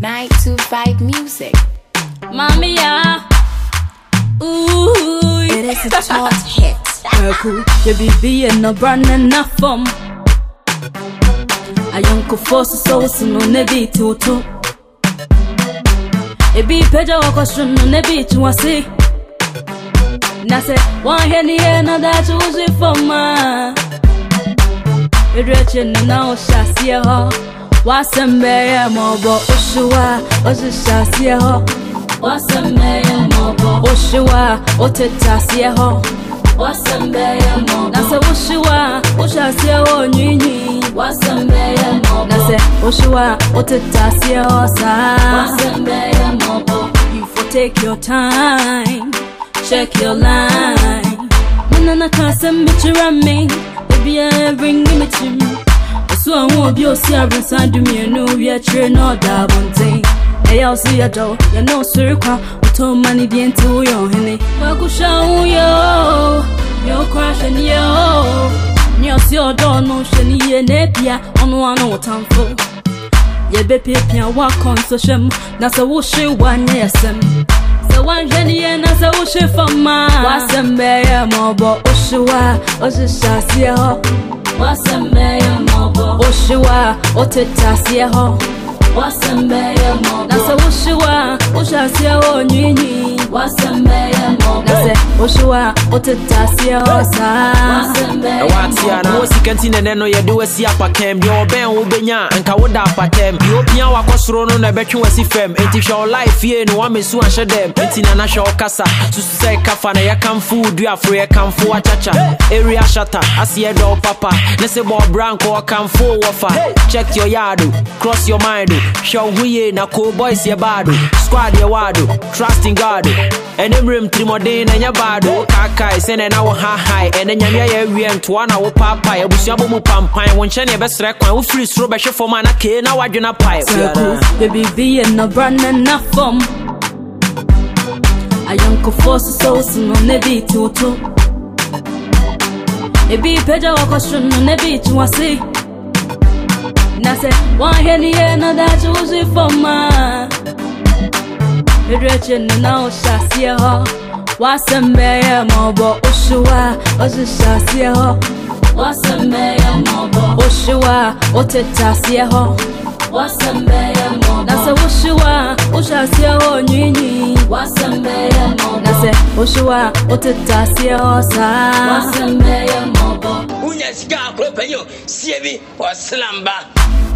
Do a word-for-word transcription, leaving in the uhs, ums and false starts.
nine two five music. Mommy, yeah. Ooh, it is a top hit. Cool, you be being no brand enough from. I young force so soon on the beat to two. It be Pedro question on the beat to see. Nase one henny another choose it for ma. It reaching now shall see her. What's a mayor mobile? Oshua, was a chassis her. What's a mayor mobile? Oshua, what a chassis her. What's a mayor mobile? Nase Oshua, Oshassia or Nini. What's a mayor mobile? Nase Oshua, what a chassis her. What's a mayor mobile? You for take your time. Check your line. When I can't send me to run me, baby, I bring me to me. So I won't be a seven side to me, and no, we are trained or that one thing. Hey, I'll see a door, you know, sir, we told money the into your honey. I could show you, you're crashing, yo. You're your door, no shiny and napia on one or time for. Yeah, baby, walk on social, that's a wash one, yes. So one jenny and as a wish for ma. What's a mayor mobile? Oshua, Oshasia. What's a mayor mobile? Oshua, Otetasia. What's a mayor mobile? That's a Oshua, Oshasia or Nini. What's a mayor mobile? That's a Oshua, Otetasia. What's a mayor mobile? What's the canteen and then you do a sea up a camp? Your Ben Ubenya and Kawoda Patem. European Wakosrono, and I bet you a C F M. It is your life here, no one may soon share them. It's in a national casa. To say Kafana, ya come food, you are free, ya come for a chacha. Area shutter, I see a dog papa. Let's say more branco, I come for wafa. Check your yard, cross your mind. Show we na cool boys ya bado. Squad ya wado, trust in God. And then room Trimodine and ya bado. Kaka is in an hour high. And then ya we and to one hour papa. Ya bushabu pampine. When Chenya best record, we free strobe for manake. Now I do not pipe. Baby, be no brand enough from. A young force so soon on the beat to two. It be Pedro question on the beat to see. Nase one henny another choose it for ma. It reaching now shall see her. What's a mayor mobile? Oshua, was a chassis her. What's a mayor mobile? Oshua, what a chassis her. What's a mayor mobile? That's a Oshua, Oshasia or Nini. What's a mayor mobile? That's a Oshua, what a chassis her. What's a mayor mobile? Unya sika akropanyo, siebi or slamba.